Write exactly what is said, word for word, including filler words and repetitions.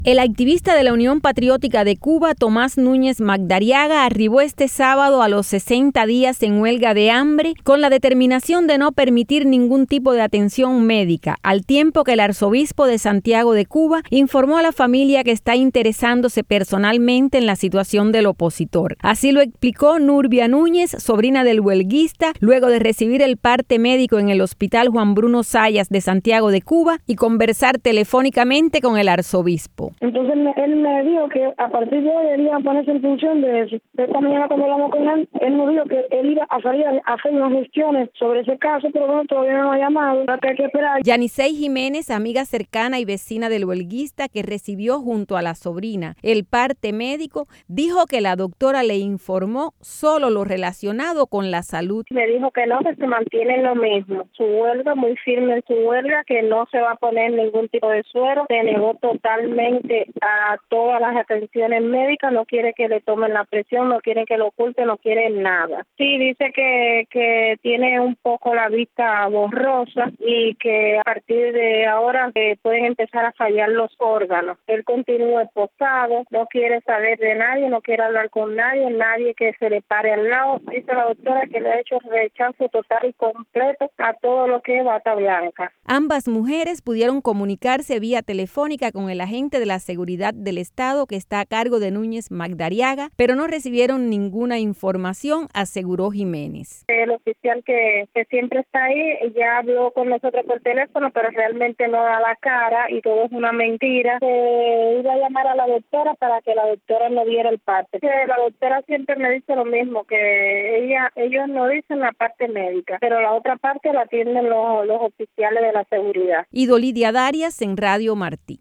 El activista de la Unión Patriótica de Cuba, Tomás Núñez Magdariaga, arribó este sábado a los sesenta días en huelga de hambre con la determinación de no permitir ningún tipo de atención médica, al tiempo que el arzobispo de Santiago de Cuba informó a la familia que está interesándose personalmente en la situación del opositor. Así lo explicó Nurbia Núñez, sobrina del huelguista, luego de recibir el parte médico en el Hospital Juan Bruno Zayas de Santiago de Cuba y conversar telefónicamente con el arzobispo. Entonces él me dijo que a partir de hoy él iba a ponerse en función de eso. Esta mañana cuando hablamos con él, él nos dijo que él iba a salir a hacer unas gestiones sobre ese caso, pero bueno, todavía no ha llamado, hay que esperar. Yanisei Jiménez, amiga cercana y vecina del huelguista que recibió junto a la sobrina el parte médico, dijo que la doctora le informó solo lo relacionado con la salud. Me dijo que no, que se mantiene lo mismo. Su huelga, muy firme en su huelga, que no se va a poner ningún tipo de suero, se negó totalmente a todas las atenciones médicas, no quiere que le tomen la presión, no quiere que lo oculte, no quiere nada. Sí, dice que, que tiene un poco la vista borrosa y que a partir de ahora eh, pueden empezar a fallar los órganos. Él continúa esposado, no quiere saber de nadie, no quiere hablar con nadie, nadie que se le pare al lado. Dice la doctora que le ha hecho rechazo total y completo a todo lo que es bata blanca. Ambas mujeres pudieron comunicarse vía telefónica con el agente de la Seguridad del Estado que está a cargo de Núñez Magdariaga, pero no recibieron ninguna información, aseguró Jiménez. El oficial que, que siempre está ahí ya habló con nosotros por teléfono, pero realmente no da la cara y todo es una mentira. Se iba a llamar a la doctora para que la doctora no diera el parte. La doctora siempre me dice lo mismo, que ella ellos no dicen la parte médica, pero la otra parte la atienden los, los oficiales de la seguridad. Idolidia Darias en Radio Martí.